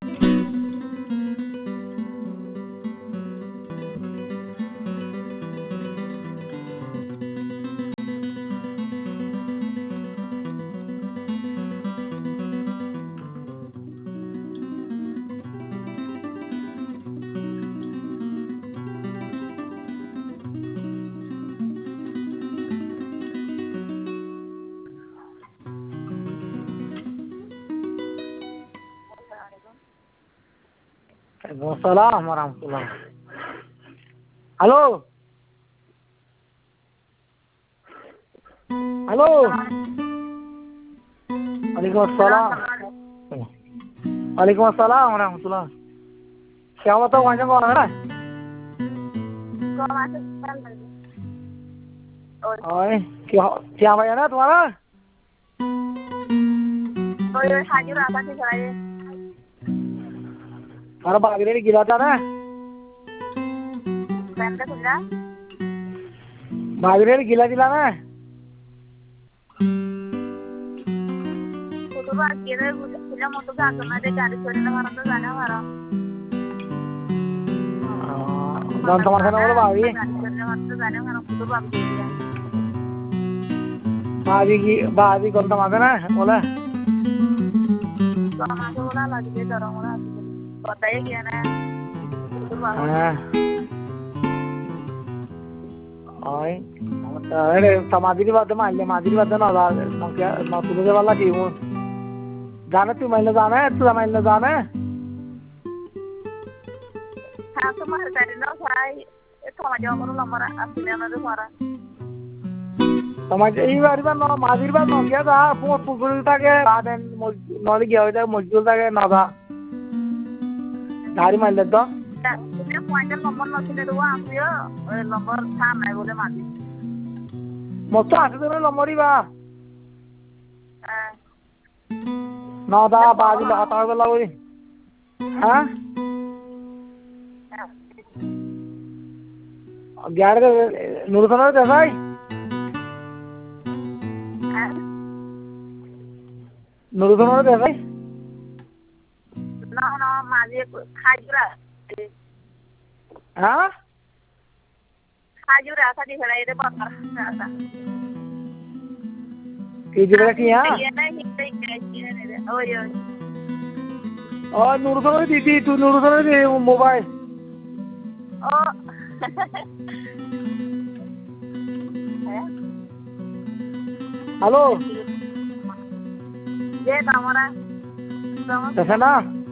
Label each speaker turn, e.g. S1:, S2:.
S1: Waalaikumsalam warahmatullah. Halo. Halo. Waalaikumsalam. Waalaikumsalam warahmatullah. Siapa tuh macam orang mana? Oh, siapa ya na तुम्हारा?
S2: तो ये हाजिर आता थी सराय
S1: तुम्हारा बागरे गिरा था ना?
S2: बैंड का सुना
S1: बागरे गिला दिला ना?
S2: तो बात ये है फिल्म तो का करना दे गाड़ी छोड़ने वाला तो जाना वाला
S1: dan teman-teman बोलो भाभी
S2: गाड़ी छोड़ने वाला तो जाने वाला तो बात ये है
S1: भाभी कौन teman ना बोला
S2: तो हमारे बोला लग गए डरा वाला बताइए क्या ना तो बात
S1: ओए अरे समाधि बात मान ले माधुरी बात ना क्या ना तुझे वाला की हूँ जाना तू महिला जाना है तू महिला जाना है
S2: हाँ तो मार कर ना भाई तो मजा करो लंबा असली में तो सारा
S1: समझ यही बार ना माधुरी बात ना क्या था वो पुगुलता के बाद नॉलेज गया होता है मजबूता के ना था गाड़ी मान लेता
S2: तुम्हें पॉइंट नंबर नसीले तो आप ये नंबर था मैं बोले माधी
S1: मस्त आते तो नंबर ही बा ना था बाजी लगाता है बोला वही हाँ 11 नूर खाना था भाई नूर खाना था भाई
S2: ना ना माधी हाजिरा
S1: हाँ
S2: हाजिरा था दिख रहा है इधर बाहर था
S1: किधर किया
S2: ये ना ही कहीं नहीं ओ यो
S1: और नूर खाना दीदी तू नूर खाना दे मोबाइल
S2: ओ
S1: हेलो
S2: ये हमारा
S1: कैसा ना